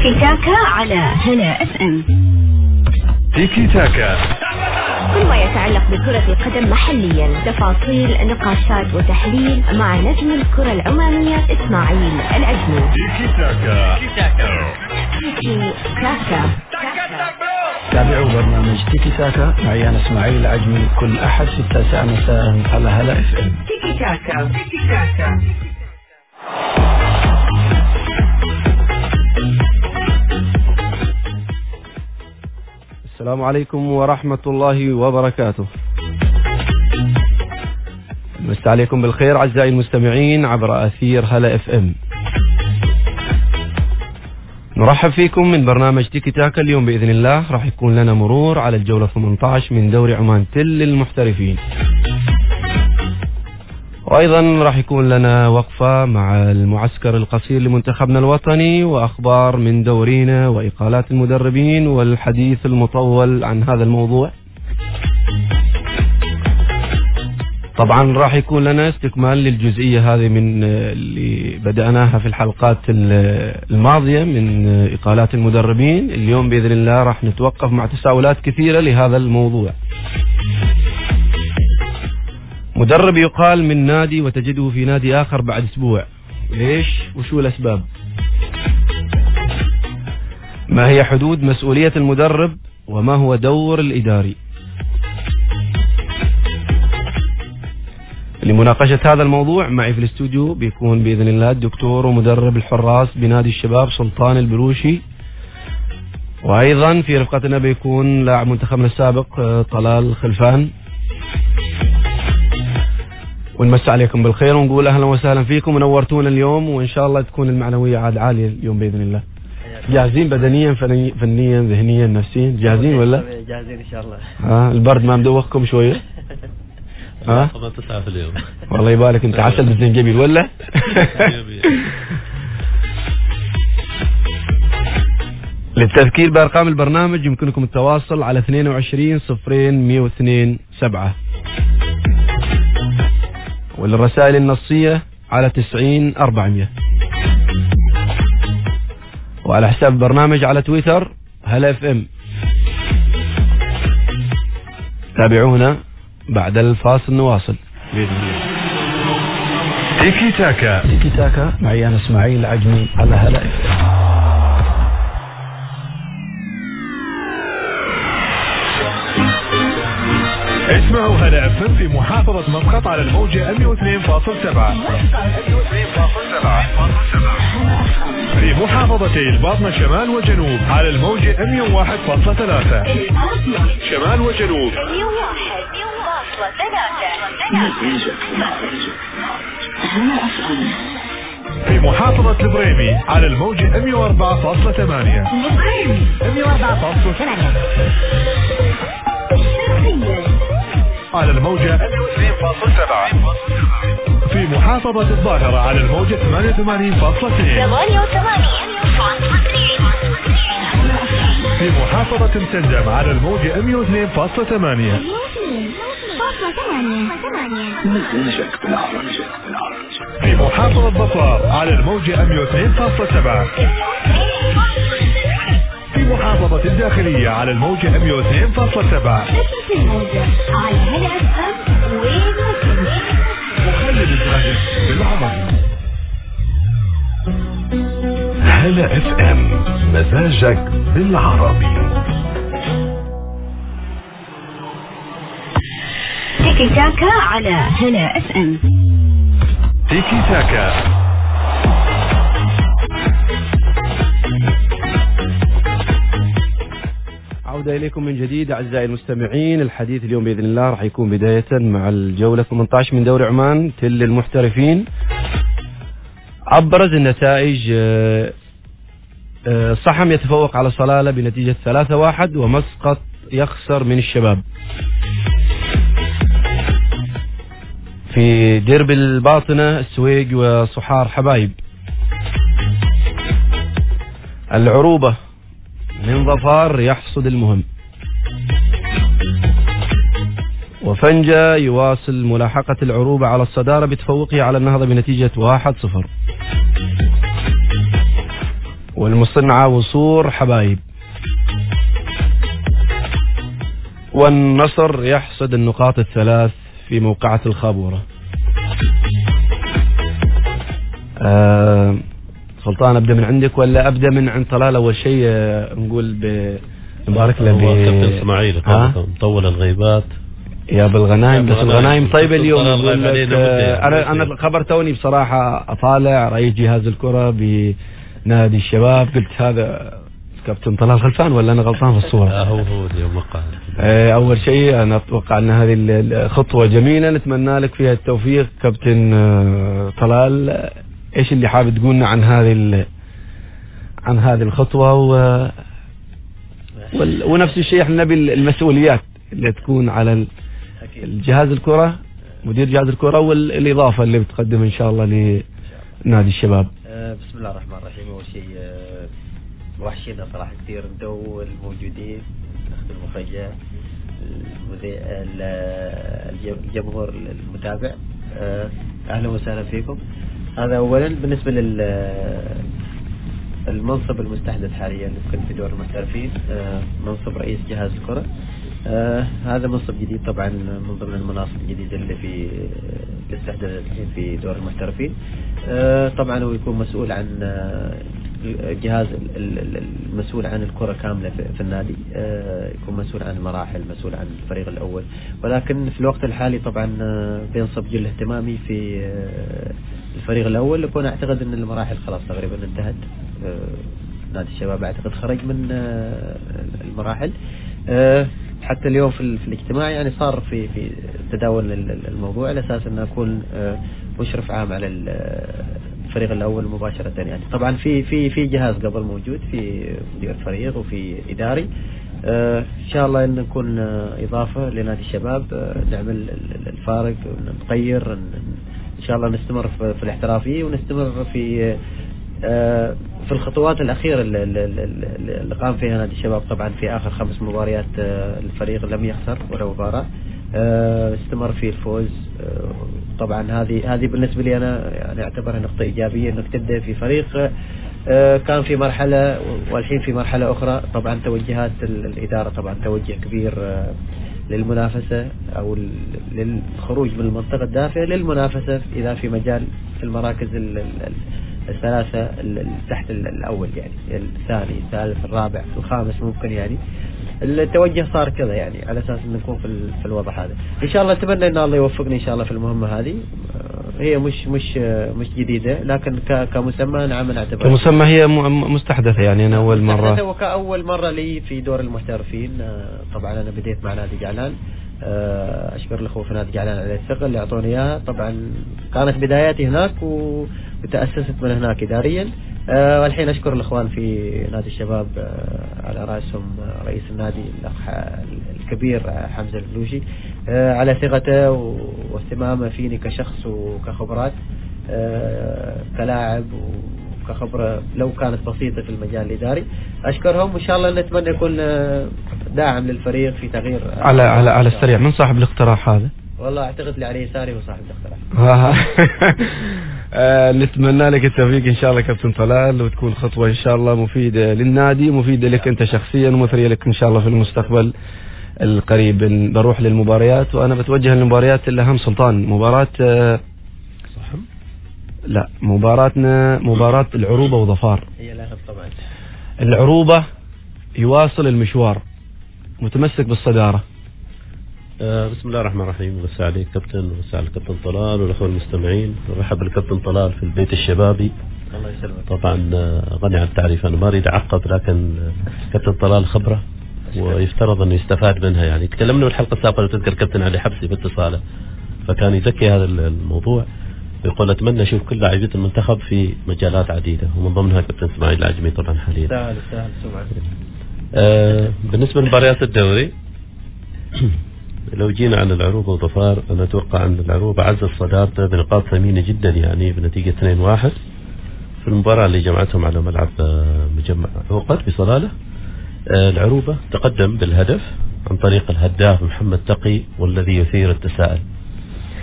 تيكي تاكا على هلا اف ام. تيكي تاكا، كل ما يتعلق بكرة القدم محليا، تفاصيل، نقاشات وتحليل مع نجم الكرة العمانية إسماعيل العجمي. تيكي تاكا. تيكي تاكا. تابعوا برنامج تيكي تاكا معي أنا إسماعيل العجمي كل أحد في 9 مساء على هلا اف ام. تيكي تاكا. تيكي تاكا. السلام عليكم ورحمة الله وبركاته. مسا عليكم بالخير أعزائي المستمعين عبر أثير هلا اف ام. نرحب فيكم من برنامج تيكي تاكا. اليوم بإذن الله راح يكون لنا مرور على الجولة 18 من دوري عمان تل للمحترفين، وأيضا راح يكون لنا وقفة مع المعسكر القصير لمنتخبنا الوطني، وأخبار من دورينا وإقالات المدربين والحديث المطول عن هذا الموضوع. طبعا راح يكون لنا استكمال للجزئية هذه من اللي بدأناها في الحلقات الماضية من إقالات المدربين. اليوم بإذن الله راح نتوقف مع تساؤلات كثيرة لهذا الموضوع. مدرب يقال من نادي وتجده في نادي آخر بعد أسبوع، ليش؟ وشو الأسباب؟ ما هي حدود مسؤولية المدرب؟ وما هو دور الإداري؟ لمناقشة هذا الموضوع معي في الاستوديو بيكون بإذن الله الدكتور ومدرب الحراس بنادي الشباب سلطان البلوشي، وأيضا في رفقتنا بيكون لاعب منتخبنا السابق طلال خلفان. ونمسي عليكم بالخير ونقول أهلا وسهلا فيكم ونورتونا اليوم، وإن شاء الله تكون المعنوية عاد عالية اليوم بإذن الله. جاهزين بدنيا فنيا ذهنيا نفسيا؟ جاهزين ولا؟ جاهزين إن شاء الله. البرد ما مدوخكم شوية؟ طبعا 9 في اليوم. والله يبارك، انت عسل بالزنجبيل ولا؟ للتذكير بأرقام البرنامج يمكنكم التواصل على 22 صفرين 102 7، وللرسائل النصية على 90 400، وعلى حساب البرنامج على تويتر هلا اف ام. تابعونا بعد الفاصل نواصل بإذن الله. تيكي تاكا. تيكي تاكا معي أنا إسماعيل العجمي على هلا اف ام. اسمعوا هلا اف ام في محافظة مسقط على الموجة 102.7، في محافظتي الباطنة شمال وجنوب على الموجة 101.3، شمال وجنوب 101.3. في محافظة البريمي على الموجة 104.8، على الموجة 102.7. في محافظة الظاهرة على الموجة 88.2. في محافظة مسندم على الموجة 102.8. في محافظة بطار على الموجة 102.7. في محافظة الداخلية على الموجة 102.7. على هلا اف ام وخلد الزاجة بالعمر. هلا اف ام، مزاجك بالعربي. تيكي تاكا على هلا اف ام. تيكي تاكا. عودة إليكم من جديد أعزائي المستمعين. الحديث اليوم بإذن الله راح يكون بداية مع الجولة 18 من دوري عمان تل المحترفين. أبرز النتائج: صحم يتفوق على صلالة بنتيجة 3-1، ومسقط يخسر من الشباب. في درب الباطنة السويق وصحار حبايب. العروبة من ظفار يحصد المهم. وفنجة يواصل ملاحقة العروبة على الصدارة بتفوقه على النهضة بنتيجة 1-0. والمصنعة وصور حبايب. والنصر يحصد النقاط الثلاث في موقعة الخابورة. سلطان أبدأ من عندك ولا أبدأ من عند طلال؟ أول شيء نقول نبارك له كابتن اسماعيل مطول الغيبات يا بالغنايم. بس الغنايم طيبة اليوم. أنا الخبر توني بصراحة أطالع رئيس جهاز الكرة بنادي الشباب، قلت هذا كابتن طلال غلطان ولا أنا غلطان في الصورة؟ هو اليوم وقع. أول شيء أنا أتوقع أن هذه الخطوة جميلة، نتمنى لك فيها التوفيق كابتن طلال. إيش اللي حابب تقولنا عن هذه الخطوة ونفس الشيء احنا نبي المسؤوليات اللي تكون على الجهاز الكرة، مدير جهاز الكرة، والإضافة اللي بتقدم إن شاء الله لنادي الشباب. بسم الله الرحمن الرحيم. أول شيء وحشينا صراحة كثير انتوا الموجودين، أخذ المفاجأة، الجمهور المتابع، أهلا وسهلا فيكم. هذا أولا. بالنسبة المنصب المستحدث حاليا يمكن في دور المحترفين، منصب رئيس جهاز الكرة. هذا منصب جديد طبعا من ضمن المناصب الجديدة اللي استحدثت في دور المحترفين. طبعا هو يكون مسؤول عن الجهاز المسؤول عن الكرة كاملة في النادي، يكون مسؤول عن المراحل، مسؤول عن الفريق الأول، ولكن في الوقت الحالي طبعا بينصب جل اهتمامي في الفريق الأول، لكون أعتقد أن المراحل خلاص تقريبا انتهت. نادي الشباب أعتقد خرج من المراحل. حتى اليوم في الاجتماع يعني صار في تداول الموضوع على أساس أن أكون مشرف عام على الفريق الأول مباشرة. يعني طبعا في جهاز قبل موجود، في مدير فريق وفي إداري. إن شاء الله أن نكون إضافة لنادي الشباب، نعمل الفارق ونغير، إن شاء الله نستمر في الاحترافية ونستمر في الخطوات الأخيرة اللي قام فيها نادي الشباب. طبعا في آخر 5 مباريات الفريق لم يخسر ولا مباراة، استمر في الفوز. طبعا هذه بالنسبة لي أنا يعني أعتبرها نقطة إيجابية، أنك تبدأ في فريق كان في مرحلة والحين في مرحلة أخرى. طبعا توجهات الإدارة طبعا توجه كبير للمنافسة أو للخروج من المنطقة الدافئة للمنافسة إذا في مجال في المراكز الثلاثة تحت الأول، يعني الثاني الثالث الرابع الخامس ممكن. يعني التوجه صار كذا، يعني على أساس أن نكون في الوضع هذا. إن شاء الله أتمنى أن الله يوفقني إن شاء الله في المهمة هذه. هي مش جديدة، لكن كمسمى نعم نعتبر كمسمى هي مستحدثة. يعني أنا أول مرة وكأول مرة لي في دور المحترفين. طبعا أنا بديت مع نادي جعلان، أشكر الأخوة في نادي جعلان على الثقة اللي أعطوني إياها. طبعا كانت بداياتي هناك وتأسست من هناك إداريا، والحين أشكر الأخوان في نادي الشباب على رأسهم رئيس النادي الأخ الكبير حمزة الفلوشي على ثقته واهتمامه فيني كشخص وكخبرات كلاعب وكخبرة لو كانت بسيطة في المجال الإداري. أشكرهم، وإن شاء الله نتمنى يكون داعم للفريق في تغيير. على السريع، من صاحب الاقتراح هذا؟ والله أعتقد اللي عليه يساري هو صاحب الاقتراح. نتمنى لك التوفيق إن شاء الله كابتن طلال، وتكون خطوة إن شاء الله مفيدة للنادي، مفيدة لك أنت شخصيا، ومثرية لك إن شاء الله في المستقبل القريب. بروح للمباريات، وأنا بتوجه للمباريات اللي هم سلطان. مباراة لا مباراتنا مباراة العروبة وظفار. هي لا طبعا العروبة يواصل المشوار متمسك بالصدارة. بسم الله الرحمن الرحيم. ومساء عليك كابتن، ومساء على الكابتن طلال والأخوة المستمعين. ورحب بالكابتن طلال في البيت الشبابي. الله يسلمك. طبعا غني عن التعريف، أنا ما أريد أعقب، لكن كابتن طلال خبرة ويفترض أنه يستفاد منها. يعني تكلمنا بالحلقة السابقة لو تذكر كابتن علي حبسي باتصاله، فكان يذكي هذا الموضوع، يقول أتمنى أشوف كل لاعبين المنتخب في مجالات عديدة، ومن ضمنها كابتن اسماعيل العجمي طبعا حاليا. سهل سمعة. بالنسبة لمباريات الدوري لو جينا عن العروبة وظفار، أنا أتوقع أن العروبة عزز صدارته بنقاط ثمينة جدا، يعني بنتيجة 2-1 في المباراة اللي جمعتهم على ملعب مجمع عقد بصلالة. العروبة تقدم بالهدف عن طريق الهداف محمد تقي، والذي يثير التساؤل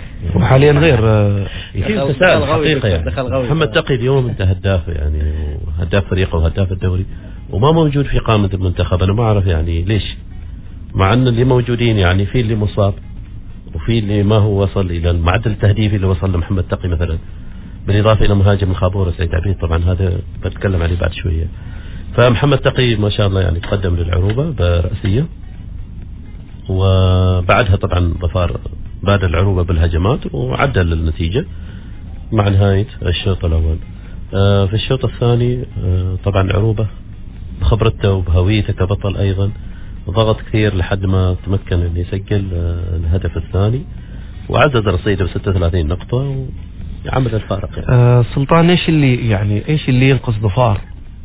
وحاليا غير يثير التساؤل حقيقة. يعني محمد تقي اليوم انت هدافه، يعني هداف فريقه وهداف الدوري وما موجود في قائمة المنتخب. أنا ما أعرف يعني ليش، مع أن اللي موجودين يعني في اللي مصاب وفي اللي ما هو وصل إلى المعدل التهديفي اللي وصل لمحمد تقي مثلا، بالإضافة إلى مهاجم الخابورة سيد عبيد، طبعا هذا بتكلم عليه بعد شوية. فمحمد تقي ما شاء الله يعني تقدم للعروبة برأسية، وبعدها طبعا ظفار بادر العروبة بالهجمات وعدل النتيجة مع نهاية الشوط الأول. في الشوط الثاني طبعا العروبة بخبرته وبهويته كبطل أيضا ضغط كثير لحد ما تمكن أن يسجل الهدف الثاني وعزز رصيده ب 36 نقطة ويعمل الفارق يعني. سلطان ايش اللي ينقص ظفار؟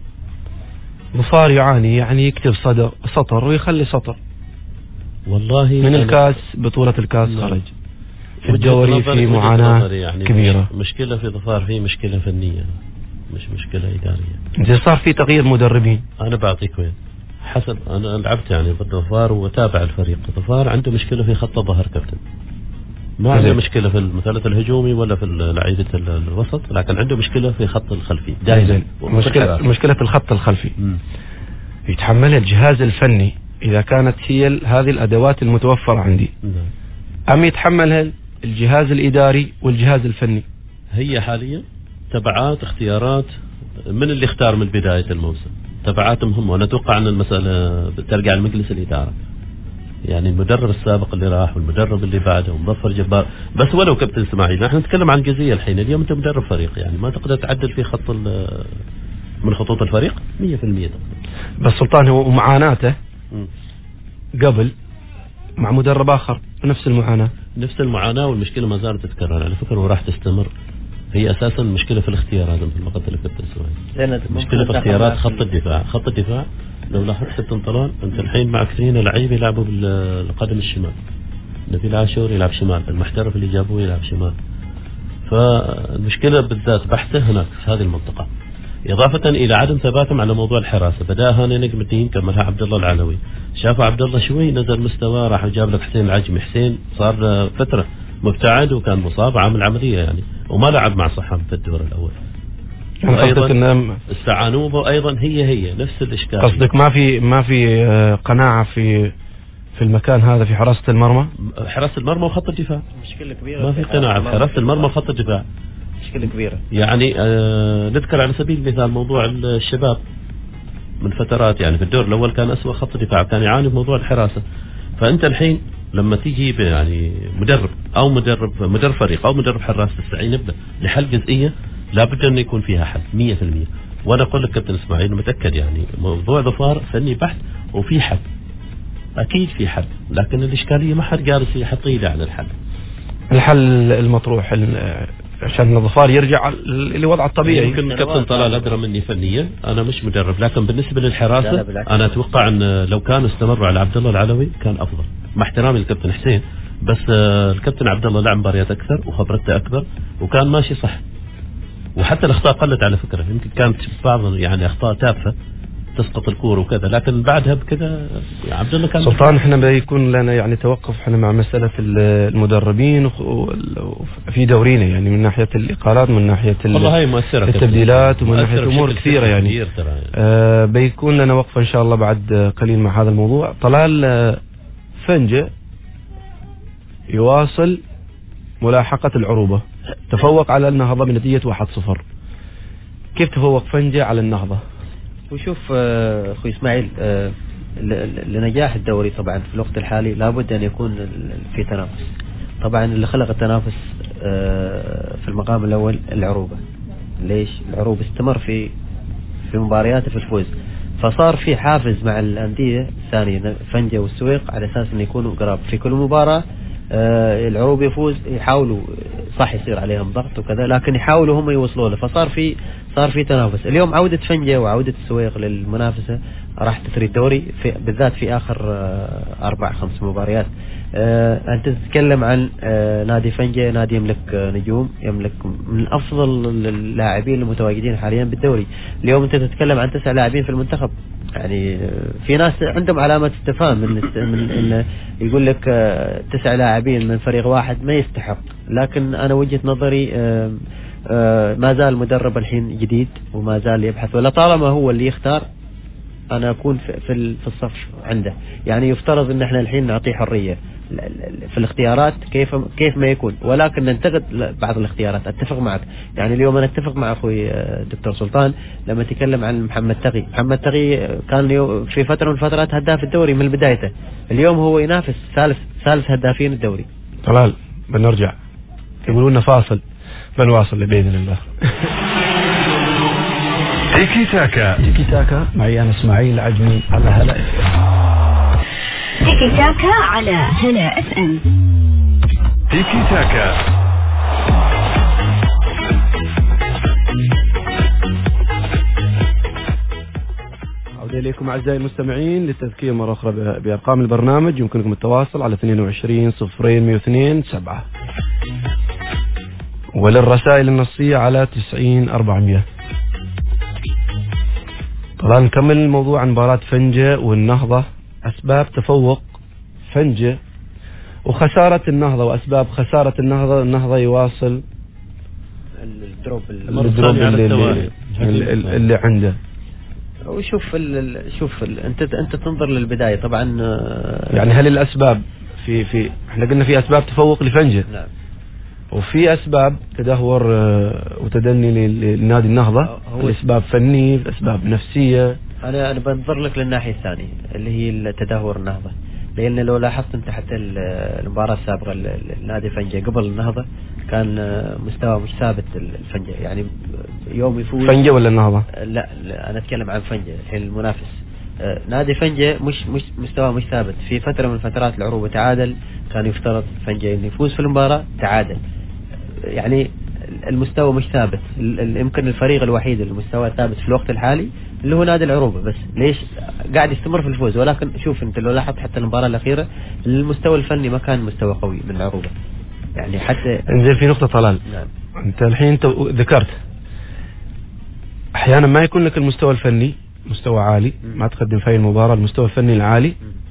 ظفار يعاني يعني يكتب سطر ويخلي سطر، والله من الكاس بطولة الكاس خرج، في الدوري في معاناة يعني كبيرة. مشكلة في ظفار، في مشكلة فنية مش مشكلة إدارية. إذا صار في تغيير مدربين أنا بعطيك وين حسب، أنا لعبت يعني ضد ظفار وتابع الفريق. ظفار عنده مشكلة في خط الظهر كابتن، ما عنده مشكلة في المثلث الهجومي ولا في لعيبة الوسط، لكن عنده مشكلة في خط الخلفي دائما. مشكلة في الخط الخلفي يتحملها الجهاز الفني إذا كانت هي هذه الأدوات المتوفرة عندي، أم يتحملها الجهاز الإداري والجهاز الفني؟ هي حاليا تبعات اختيارات من اللي اختار من بداية الموسم، تبعات مهمة، وأنا أتوقع أن المسألة ترجع لمجلس الإدارة، يعني المدرب السابق اللي راح والمدرب اللي بعده ومظفر جبار. بس ولو كابتن اسماعيل نحن نتكلم عن جزئية الحين، اليوم أنت مدرب فريق يعني ما تقدر تعدل في خط من خطوط الفريق 100%. بس سلطان هو معاناته قبل مع مدرب آخر نفس المعاناة والمشكلة ما زالت تتكرر على فكرة وراح تستمر. هي أساسا مشكلة في الاختيارات مثل ما قلت لك كابتن اسماعيل، مشكلة في اختيارات خط الدفاع. لو لاحظت كابتن طلال أنت الحين مع كثيرين لعيبة يلعبوا بالقدم الشمال، نبيل عاشور يلعب شمال، المحترف اللي جابوه يلعب شمال، فالمشكلة بالذات بحثه هناك في هذه المنطقة، إضافة إلى عدم ثباتهم على موضوع الحراسة. بدأ هاني نجم الدين كملها عبد الله العلوي، شافوا عبد الله شوي نزل مستوى، راح جاب لك حسين العجمي. حسين صار فترة مبتعد وكان مصاب عامل عملية يعني وما لعب مع صحام في الدور الأول. وأيضا استعانوا أيضا هي نفس الإشكال. قصدك ما في قناعة في المكان هذا في حراسة المرمى وخط الدفاع، مشكلة كبيرة. ما في قناعة في حراسة المرمى وخط الدفاع، مشكلة كبيرة يعني. نذكر على سبيل المثال موضوع الشباب من فترات يعني في الدور الأول كان أسوأ خط دفاع، كان يعاني بموضوع الحراسة. فأنت الحين لما تيجي يعني مدرب فريق أو مدرب حراس تستعين به لحل جزئية لابد أن يكون فيها حل 100%. وأنا أقول لك كابتن إسماعيل متأكد يعني موضوع ظفار فني بحت وفي حل، أكيد في حل، لكن الإشكالية ما حد جالس يحط إيده على الحل المطروح عشان الظفار يرجع لوضعه الطبيعي. يمكن كابتن طلال أدرى مني فنيا، أنا مش مدرب، لكن بالنسبة للحراسة أنا أتوقع أن لو كانوا استمروا على عبد الله العلوي كان أفضل، مع احترامي للكابتن حسين، بس الكابتن عبد الله لعب مباريات أكثر وخبرته أكبر وكان ماشي صح، وحتى الأخطاء قلت على فكرة، يمكن كانت بعض يعني أخطاء تافهة تسقط الكورة وكذا، لكن بعدها بكذا عبد الله كان سلطان. احنا بيكون لنا يعني توقف احنا مع مسألة المدربين في دورينا يعني من ناحية الإقالات، من ناحية التبديلات، ومن ناحية أمور كثيرة يعني. بيكون لنا وقفة إن شاء الله بعد قليل مع هذا الموضوع. طلال فنجة يواصل ملاحقة العروبة، تفوق على النهضة بنتيجة 1-0. كيف تفوق فنجة على النهضة؟ وشوف أخوي إسماعيل، لنجاح الدوري طبعا في الوقت الحالي لابد أن يكون في تنافس. طبعا اللي خلق التنافس في المقام الأول العروبة. ليش؟ العروبة استمر في مبارياته في الفوز، فصار في حافز مع الأندية الثانية فنجة والسويق على أساس أن يكونوا قراب في كل مباراة. العروب يفوز يحاولوا صح يصير عليهم ضغط وكذا، لكن يحاولوا هم يوصلوا له، صار في تنافس. اليوم عودة فنجة وعودة السويق للمنافسة راح تثري الدوري بالذات في آخر 4-5 مباريات. أنت تتكلم عن نادي فنجة، نادي يملك نجوم، يملك من أفضل اللاعبين المتواجدين حاليا بالدوري. اليوم أنت تتكلم عن 9 لاعبين في المنتخب، يعني في ناس عندهم علامة استفهام من يقول لك 9 لاعبين من فريق واحد ما يستحق، لكن أنا وجهة نظري ما زال مدرب الحين جديد وما زال يبحث، ولا طالما هو اللي يختار أنا أكون في الصف عنده. يعني يفترض أن احنا الحين نعطيه حرية في الاختيارات كيف ما يكون، ولكن ننتقد بعض الاختيارات. أتفق معك، يعني اليوم أنا أتفق مع أخوي دكتور سلطان لما تكلم عن محمد تقي كان في فترة من الفترات هداف الدوري من بدايته، اليوم هو ينافس ثالث هدافين الدوري. طلال بنرجع يقولون لنا فاصل، بنواصل بإذن الله. تيكي تاكا معي أنا إسماعيل العجمي على هلا تيكي تاكا على هلا اف ام. تيكي تاكا عودة إليكم أعزائي المستمعين للتذكير مرة أخرى بأرقام البرنامج. يمكنكم التواصل على 22-02-102-7 وللرسائل النصية على 90-400. طبعا نكمل الموضوع عن مباراة فنجة والنهضة، أسباب تفوق فنجة وخسارة النهضة وأسباب خسارة النهضة. النهضة يواصل الدروب اللي عنده. وشوف انت تنظر للبداية طبعا. يعني هل الأسباب في احنا قلنا في أسباب تفوق لفنجة، نعم، وفي أسباب تدهور وتدني لنادي النهضة. الأسباب فنية، الأسباب نفسية. أنا بنظر لك للناحية الثانية اللي هي تدهور النهضة، لأن لو لاحظت أنت حتى المباراة السابقة النادي فنجة قبل النهضة كان مستوى مش ثابت الفنجة، يعني يوم يفوز. فنجة ولا النهضة؟ لا أنا أتكلم عن فنجة الحين المنافس. نادي فنجة مش مستوى مش ثابت. في فترة من فترات العروبة تعادل، كان يفترض فنجة إنه يفوز في المباراة، تعادل. يعني المستوى مش ثابت. يمكن الفريق الوحيد المستوى ثابت في الوقت الحالي اللي هو نادي العروبة، بس ليش قاعد يستمر في الفوز. ولكن شوف انت لو لاحظت حتى المباراة الأخيرة المستوى الفني ما كان مستوى قوي من العروبة، يعني حتى انزين في نقطة طلال. نعم. انت الحين ذكرت احيانا ما يكون لك المستوى الفني مستوى عالي، ما تقدم في المباراة المستوى الفني العالي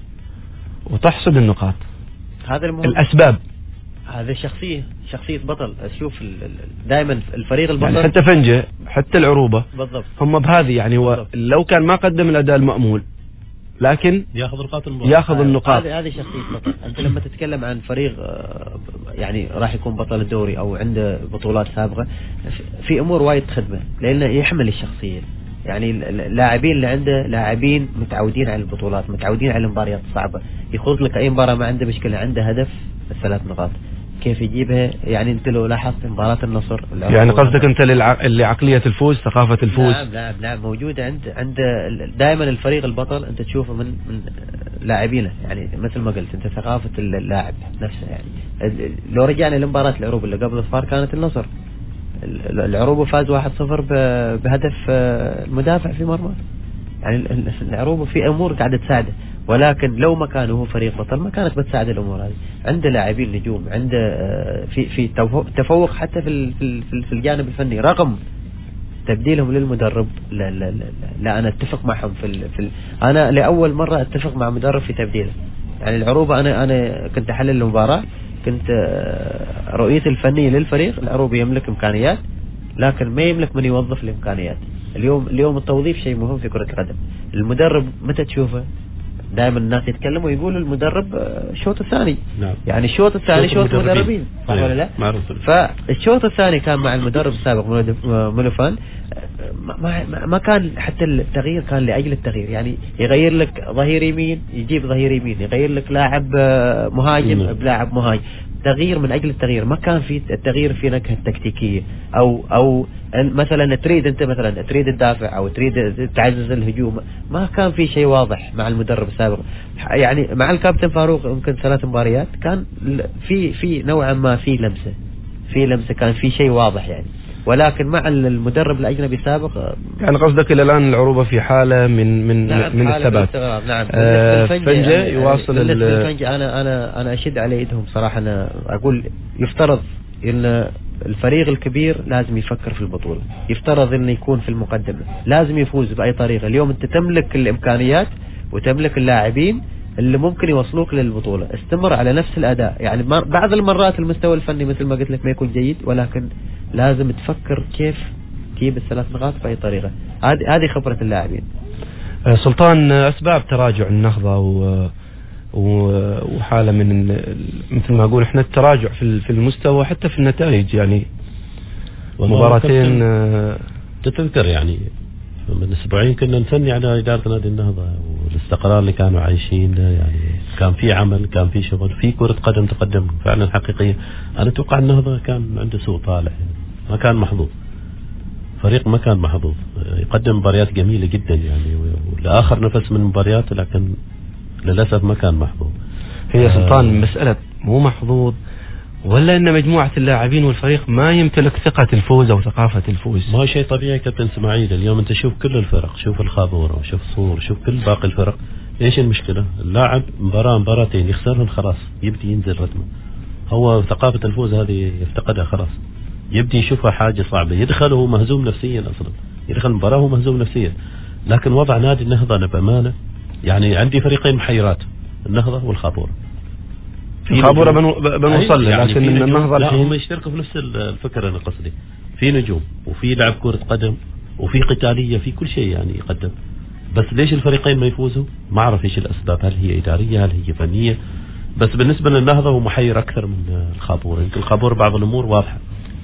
وتحصد النقاط. هذا المهم. الأسباب هذا شخصية بطل. شوف دائما الفريق البطل، يعني حتى فنجة حتى العروبة بالضبط هم بهذه. يعني هو لو كان ما قدم الأداء المأمول لكن ياخذ النقاط. هذه شخصية بطل. أنت لما تتكلم عن فريق يعني راح يكون بطل الدوري أو عنده بطولات سابقة، في أمور وايد تخدمه لأنه يحمل الشخصية. يعني اللاعبين اللي عنده لاعبين متعودين على البطولات، متعودين على المباريات الصعبة. يخوض لك أي مباراة ما عنده مشكلة، عنده هدف 3 نقاط كيف يجيبها. يعني انت لو لاحظت مباراة النصر، يعني قصدك انت اللي عقلية الفوز، ثقافة الفوز. نعم موجودة عند دائما الفريق البطل انت تشوفه من لاعبينه. يعني مثل ما قلت انت ثقافة اللاعب نفسه. يعني لو رجعنا لمباراة العروبة اللي قبل الصفار كانت النصر، العروبة فاز 1-0 بهدف المدافع في مرمى. يعني العروبة في امور قاعدة تساعده، ولكن لو ما كان هو فريق بطل ما كانت بتساعد الامور هذه. عنده لاعبين نجوم، عنده في تفوق حتى في الجانب الفني، رغم تبديلهم للمدرب. لا انا اتفق معهم انا لاول مرة اتفق مع مدرب في تبديله. يعني العروبة انا كنت احلل المباراة، كنت رؤيتي الفنية للفريق. العروبة يملك امكانيات لكن ما يملك من يوظف الامكانيات. اليوم التوظيف شيء مهم في كرة القدم. المدرب متى تشوفه؟ دائما الناس يتكلموا يقولوا المدرب الشوط الثاني. نعم. يعني الشوط الثاني شوط مدربين، صح ولا لا؟ فالشوط الثاني كان مع المدرب السابق مولوفان ما كان حتى التغيير كان لأجل التغيير. يعني يغير لك ظهير يمين يجيب ظهير يمين، يغير لك لاعب مهاجم بلاعب مهاجم، تغيير من أجل التغيير. ما كان في التغيير في نكهة تكتيكية أو مثلا تريد تدافع أو تريد تعزز الهجوم. ما كان في شيء واضح مع المدرب السابق. يعني مع الكابتن فاروق يمكن 3 مباريات كان في نوعا ما في لمسة كان في شيء واضح يعني. ولكن مع المدرب الأجنبي السابق يعني قصدك إلى الآن العروبة في حالة من الثبات. نعم. فنجة يواصل الفنجة أنا أشد على يدهم صراحة. أنا أقول يفترض إن الفريق الكبير لازم يفكر في البطولة، يفترض إنه يكون في المقدمة، لازم يفوز بأي طريقة. اليوم أنت تملك الإمكانيات وتملك اللاعبين اللي ممكن يوصلوك للبطولة. استمر على نفس الأداء، يعني بعض المرات المستوى الفني مثل ما قلت لك ما يكون جيد، ولكن لازم تفكر كيف تجيب الثلاث نقاط بأي طريقة. هذه خبرة اللاعبين. سلطان، أسباب تراجع النهضة وحالة من مثل ما أقول إحنا التراجع في المستوى حتى في النتائج، يعني مباراتين تتذكر يعني من أسبوعين كنا نثني على إدارة نادي النهضة والاستقرار اللي كانوا عايشين، يعني كان في عمل، كان في شغل، في كرة قدم تقدم فعلا حقيقية. أنا أتوقع النهضة كان عنده سوء طالع، ما كان محظوظ، فريق ما كان محظوظ، يقدم مباريات جميلة جدا يعني ولآخر نفس من المباريات، لكن للأسف ما كان محظوظ. هي سلطان مسألة مو محظوظ ولا ان مجموعة اللاعبين والفريق ما يمتلك ثقة الفوز او ثقافة الفوز؟ ما شيء طبيعي كابتن اسماعيل. اليوم انت شوف كل الفرق، شوف الخابورة وشوف صور، شوف كل باقي الفرق، ايش المشكلة؟ اللاعب مباراتين يخسرهم خلاص يبدي ينزل رتمه، هو ثقافة الفوز هذه يفتقدها خلاص، يبدي يشوفها حاجة صعبة، يدخل وهو مهزوم نفسيا اصلا، يدخل المباراة وهو مهزوم نفسيا. لكن وضع نادي النهضة انا بأمانة يعني عندي فريقين محيرات، النهضة والخابورة. الخابورة بنوصل يعني لكن النهضة لا الحين هم يشتركوا في نفس الفكرة. أنا قصدي في نجوم وفي لعب كرة قدم وفي قتالية، في كل شيء يعني يقدم، بس ليش الفريقين ما يفوزوا؟ ما أعرف إيش الأسباب، هل هي إدارية هل هي فنية؟ بس بالنسبة للنهضة هو محير أكثر من الخابورة. يمكن الخابورة بعض الأمور واضحة.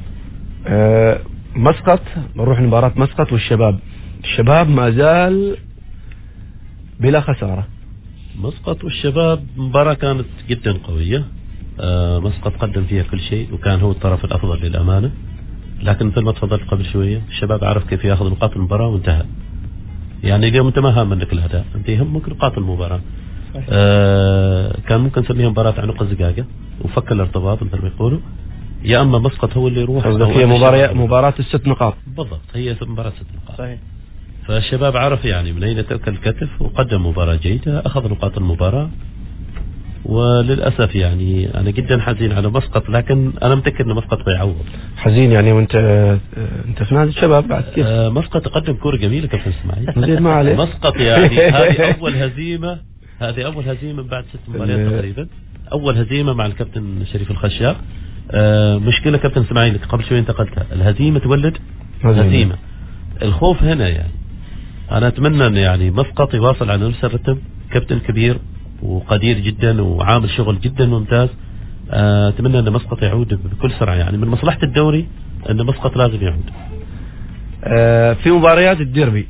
مسقط، نروح لمباراة مسقط والشباب. الشباب ما زال بلا خسارة. مسقط والشباب مباراة كانت جدا قوية. مسقط قدم فيها كل شيء وكان هو الطرف الأفضل للأمانة، لكن مثل ما تفضلت قبل شوية الشباب عرف كيف يأخذ نقاط المباراة وانتهى. يعني اليوم انت ما هامنك الأداء، انت يهمك نقاط المباراة. كان ممكن نسميها مباراة عنق الزقاقة وفك الارتباط مثل ما يقولوا، يا أما مسقط هو اللي يروح. هي مباراة الست نقاط بالضبط، هي مباراة 6 نقاط. صحيح. فالشباب عرف يعني من أين تأكل الكتف وقدم مباراة جيدة، أخذ نقاط المباراة. وللأسف يعني أنا جدا حزين على مسقط، لكن أنا متأكد أن مسقط بيعوض. حزين يعني وأنت في نادي الشباب بعد كيف؟ مسقط قدم كورة جميلة كابتن اسماعيل. زين ما عليه. مسقط يعني هذه أول هزيمة بعد 6 مباريات تقريبا، أول هزيمة مع الكابتن شريف الخشاب. مشكلة كابتن اسماعيل قبل شوي انت قلتها، الهزيمة تولد هزيمة. الخوف هنا يعني أنا أتمنى أن يعني مسقط يواصل على نفس الرتم، كابتن كبير وقدير جدا وعامل شغل جدا ممتاز. أتمنى أن مسقط يعود بكل سرعة، يعني من مصلحة الدوري أن مسقط لازم يعود. في مباريات الديربي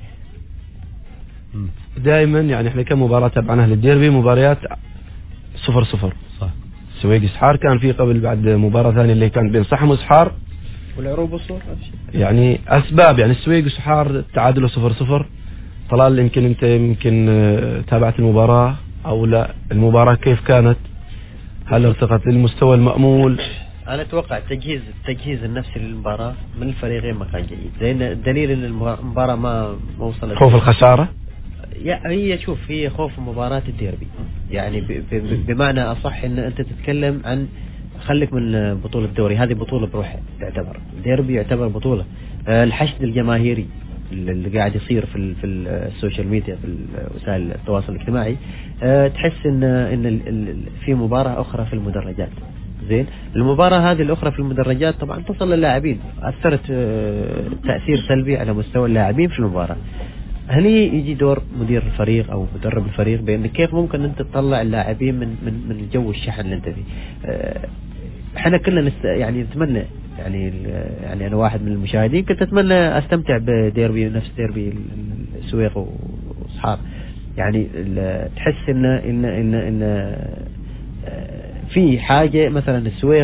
دائما يعني احنا كم مباراة تبعناها للديربي، مباريات 0-0 صح. سويق إسحار كان في قبل، بعد مباراة ثانية اللي كان بين صحم وإسحار والعروب والصور. يعني أسباب يعني السويق وإسحار تعادلوا 0-0. طلال يمكن تابعت المباراة أو لا؟ المباراة كيف كانت؟ هل ارتقت للمستوى المأمول؟ أنا أتوقع التجهيز النفسي للمباراة من الفريقين ما كان جيد، زين الدليل أن المباراة ما وصلت. خوف الخسارة؟ هي شوف، هي خوف مباراة الديربي، يعني بمعنى أصح أن أنت تتكلم عن خليك من بطولة الدوري، هذه بطولة بروحها تعتبر، الديربي يعتبر بطولة. الحشد الجماهيري اللي قاعد يصير في السوشيال ميديا في وسائل التواصل الاجتماعي، تحس ان في مباراة اخرى في المدرجات. زين المباراة هذه الاخرى في المدرجات طبعا تصل للاعبين، اثرت تأثير سلبي على مستوى اللاعبين في المباراة. هنا يجي دور مدير الفريق او مدرب الفريق بان كيف ممكن انت تطلع اللاعبين من الجو الشحن اللي انت فيه. احنا كلنا يعني نتمنى، يعني انا واحد من المشاهدين كنت اتمنى استمتع بديربي نفس ديربي السويق واصحاب، يعني تحس ان في حاجه. مثلا السويق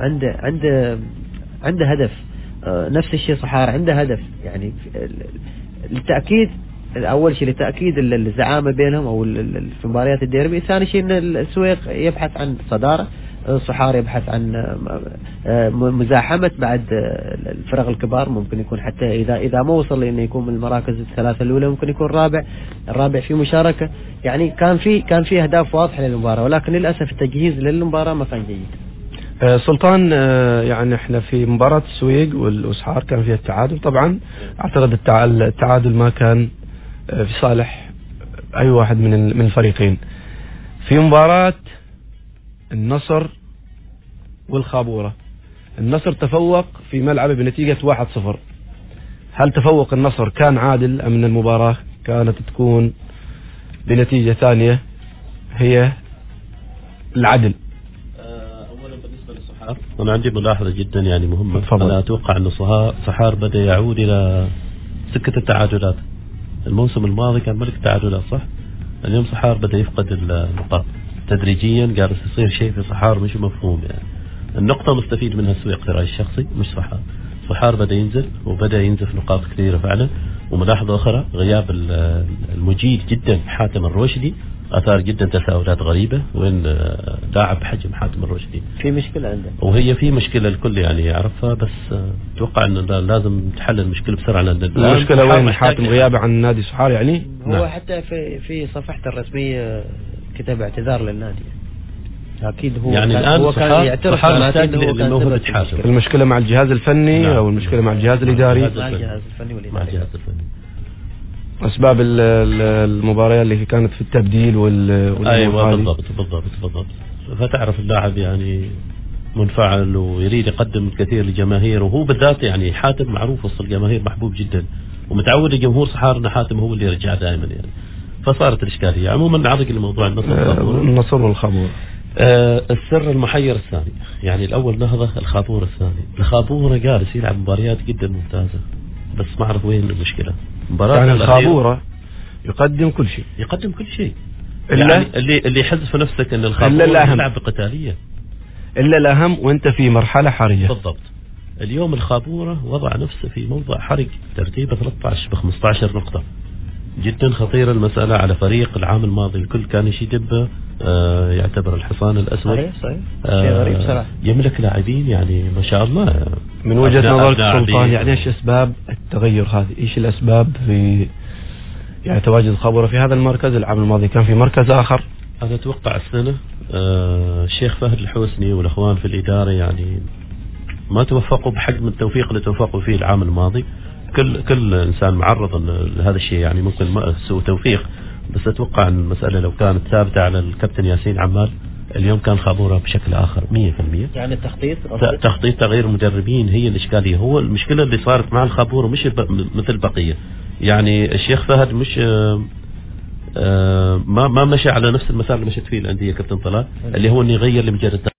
عنده هدف، نفس الشيء صحار عنده هدف، يعني للتاكيد اول شيء لتاكيد الزعامه بينهم او في مباريات الديربي. ثاني شيء ان السويق يبحث عن صداره، صحار يبحث عن مزاحمة بعد الفرق الكبار، ممكن يكون حتى إذا ما وصل إنه يكون من المراكز الثلاثة الأولى ممكن يكون الرابع في مشاركة. يعني كان في أهداف واضحة للمباراة، ولكن للأسف التجهيز للمباراة ما كان جيد. سلطان، يعني احنا في مباراة السويق والأسحار كان فيها التعادل، طبعا اعتقد التعادل ما كان في صالح أي واحد من الفريقين. في مباراة النصر والخابورة، النصر تفوق في ملعبه بنتيجة 1-0. هل تفوق النصر كان عادل أم أن المباراة كانت تكون بنتيجة ثانية هي العدل؟ أولا بالنسبة للصحار أنا عندي ملاحظة جدا يعني مهمة. تفضل. أنا أتوقع أن صحار بدأ يعود إلى سكة التعادلات. الموسم الماضي كان ملك التعادلات صح؟ اليوم صحار بدأ يفقد النقاط تدريجيا، جالس يصير شيء في صحار مش مفهوم يعني. النقطة مستفيد منها السويق في رأيي الشخصي مش صحار بدأ ينزل وبدأ ينزف نقاط كثيرة فعلا. وملاحظة أخرى غياب المجيد جدا حاتم الروشدي أثار جدا تساؤلات غريبة، وين لاعب بحجم حاتم الروشدي في مشكلة عنده، وهي في مشكلة الكل يعني يعرفها، بس أتوقع أن لازم تحل المشكلة بسرعة. المشكلة وين حاتم غيابه عن نادي صحار يعني؟ هو نعم. حتى في صفحته الرسمية كتب اعتذار للنادي، أكيد هو يعني كان الآن هو كان يعترف صحار بالنادي محتاج إنه هو كان لموهبة سبب في حاتم. المشكلة. المشكلة مع الجهاز الفني نعم. أو المشكلة مع الجهاز الإداري؟ مع الجهاز الفني مع والإداري. الجهاز الفني. أسباب المباريات اللي كانت في التبديل أيوة بالضبط. فتعرف اللاعب يعني منفعل ويريد يقدم الكثير لجماهيره، وهو بالذات يعني حاتم معروف وسط الجماهير محبوب جدا، ومتعود الجمهور صحار ان حاتم هو اللي يرجع دائما يعني. فصارت الاشكاليه. عموما نعرض لموضوع النصر والخابورة. السر المحير الثاني يعني الاول نهضه، الخابورة الثاني. الخابورة جالس يلعب مباريات جدا ممتازه، بس ما اعرف وين المشكله. يعني الخابورة يقدم كل شيء يعني اللي يحس في نفسك ان الخابورة يلعب بقتاليه إلا الأهم وأنت في مرحلة حرجة. بالضبط. اليوم الخابورة وضع نفسه في موضع حرج، ترتيبه 13 ب15 نقطة. جدا خطيرة المسألة على فريق العام الماضي الكل كان يشدب يعتبر الحصان الأسود. صحيح. شيء غريب صراحة. يملك لاعبين يعني ما شاء الله. من وجهة نظرك سلطان يعني ايش أسباب التغير هذه؟ ايش الأسباب في يعني تواجد الخابورة في هذا المركز؟ العام الماضي كان في مركز آخر. أنا أتوقع السنة الشيخ فهد الحوسني والأخوان في الإدارة يعني ما توفقوا بحجم التوفيق اللي توفقوا فيه العام الماضي. كل إنسان معرض لهذا الشيء يعني، ممكن سوء توفيق، بس أتوقع أن المسألة لو كانت ثابتة على الكابتن ياسين عمال اليوم كان خابورة بشكل آخر 100%. يعني تخطيط تغيير مدربين هي الإشكالية. هو المشكلة اللي صارت مع الخابورة مش مثل بقية يعني. الشيخ فهد مش ما مشى على نفس المسار اللي مشت فيه الأندية كابتن طلال، اللي هو أن يغير لمجرد